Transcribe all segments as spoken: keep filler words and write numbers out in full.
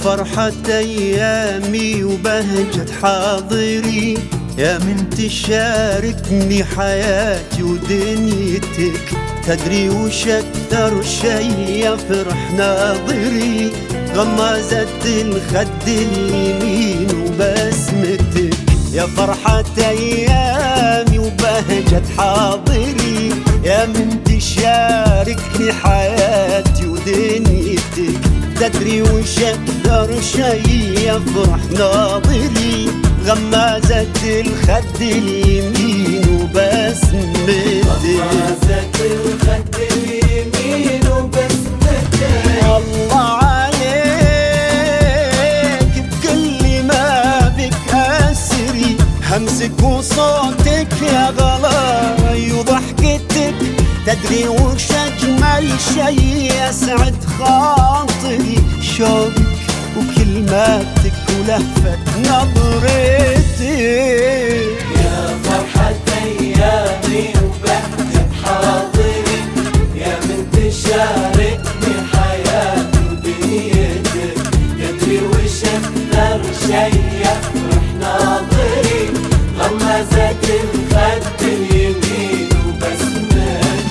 فرحة أيامي وبهجة حاضري، يا من تشاركني حياتي ودنيتك، تدري وش أكثر شي يفرح ناظري، غمازة الخد اليمين وبسمتك. يا فرحة أيامي وبهجة حاضري، يا من تشاركني حياتي ودنيتك، تدري وش أكثر شي يفرح ناظري، غمازة الخد اليمين وبسمتك. غمازة الخد اليمين وبسمتك. الله عليك بكل ما بك أسري، همسك وصوتك يا غلاي وضحكتك، تدري وش أجمل شي يسعد خاطري، شوقك وكلماتك ولهفة نظرتك. يا فرحة أيامي وبهجة حاضري، يا من تشاركني حياتي ودنيتك، تدري وش أكثر شي يفرح ناظري، غمازة الخد اليمين وبسمتك.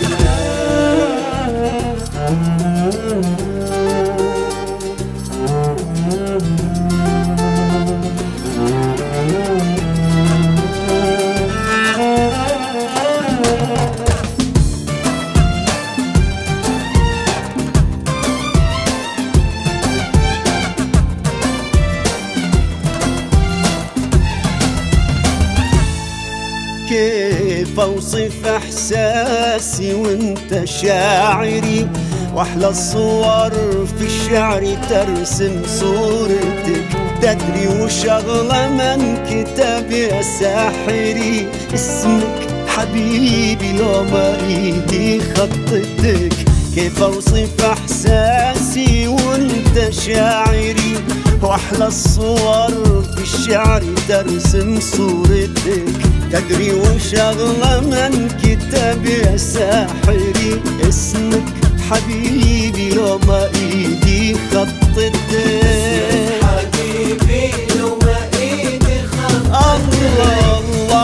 كيف أوصف إحساسي وانت شاعري، وأحلى الصور في الشعر ترسم صورتك، تدري وش أغلى من كتاب يا ساحري، اسمك حبيبي لو ما إيدي خطتك. كيف أوصف إحساسي وانت شاعري، وأحلى الصور في الشعر ترسم صورتك، تدري وش أغلى من كتاب يا ساحري، اسمك حبيبي لو ما إيدي خطتك. حبيبي لو ما إيدي خطتك. الله الله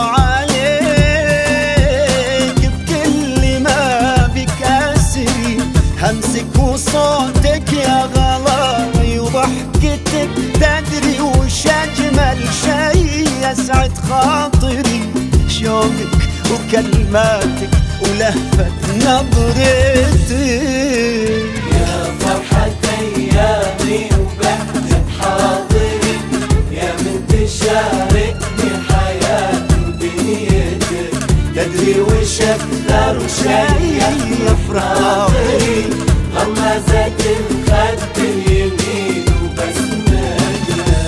عليك بكل ما بك أسري، همسك وصوتك يا غلاي وضحكتك، تدري وش أجمل شي يسعد خاطري، شوقك وكلماتك ولهفة نظرتك. يا فرحة أيامي وبهجة حاضري، يا من تشاركني حياتي ودنيتك، تدري وش أكثر شي يفرح ناظري، غمازة الخد اليمين وبسمتك.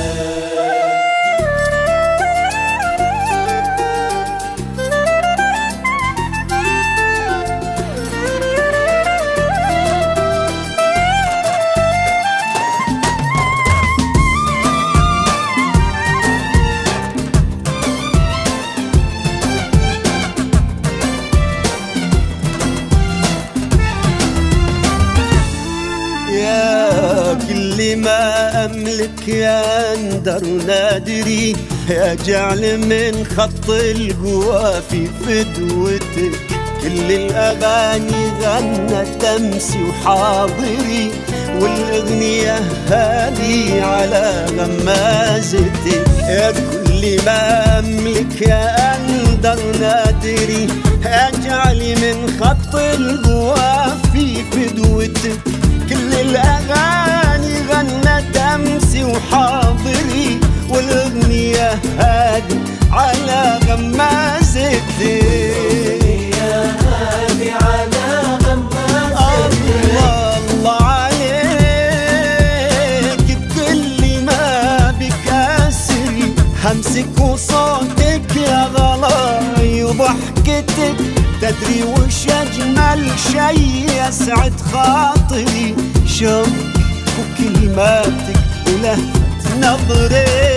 يا كل ما أملك يا أندر نادري، يا جعل من خط القوى في فدوتك، كل الأغاني غنت أمسي وحاضري، والأغنية هذه على غمازتك. يا كل ما أملك يا أندر نادري، أجعل من خط القوى في فدوتك، كل الأغاني غنت أمسي وحاضري، والأغنية هذه على غمازتك. يا هادي على غمازتك. الله الله عليك بكل ما بك أسري، همسك وصوتك يا غلاي وضحكتك، تدري وش أجمل شي يسعد خاطري، شوقك وكلماتك ولهفة نظرتك.